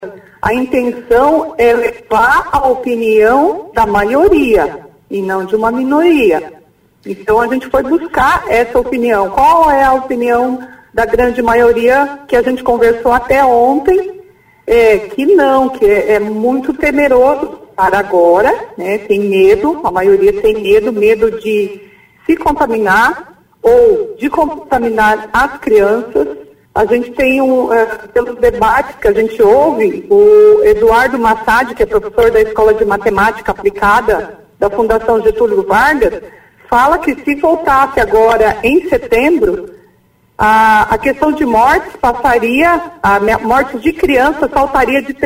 A intenção é levar a opinião da maioria e não de uma minoria. Então a gente foi buscar essa opinião. Qual é a opinião da grande maioria que a gente conversou até ontem? Que é muito temeroso para agora, né? Tem medo, a maioria tem medo de se contaminar ou de contaminar as crianças. A gente tem, pelos debates que a gente ouve, o Eduardo Massad, que é professor da Escola de Matemática Aplicada da Fundação Getúlio Vargas, fala que se voltasse agora em setembro, a questão de mortes mortes de crianças saltaria de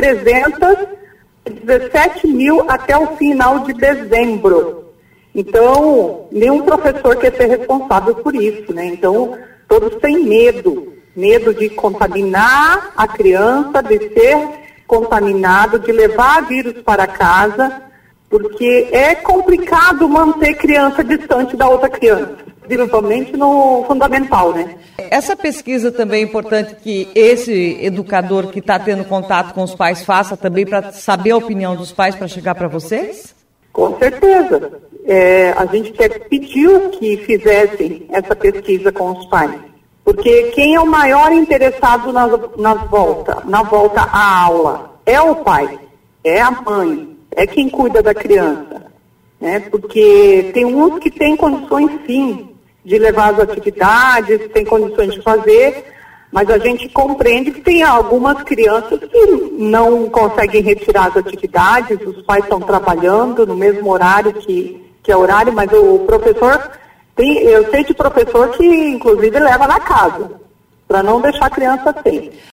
317 mil até o final de dezembro. Então, nenhum professor quer ser responsável por isso, né? Então, todos têm medo de contaminar a criança, de ser contaminado, de levar vírus para casa, porque é complicado manter criança distante da outra criança, principalmente no fundamental, né? Essa pesquisa também é importante que esse educador que está tendo contato com os pais faça também para saber a opinião dos pais para chegar para vocês? Com certeza. A gente pediu que fizessem essa pesquisa com os pais. Porque quem é o maior interessado na volta à aula é o pai, é a mãe, é quem cuida da criança, né? Porque tem uns que têm condições sim de levar as atividades, tem condições de fazer, mas a gente compreende que tem algumas crianças que não conseguem retirar as atividades, os pais estão trabalhando no mesmo horário que é horário, mas o professor... Eu sei de professor que, inclusive, leva na casa, para não deixar a criança sem.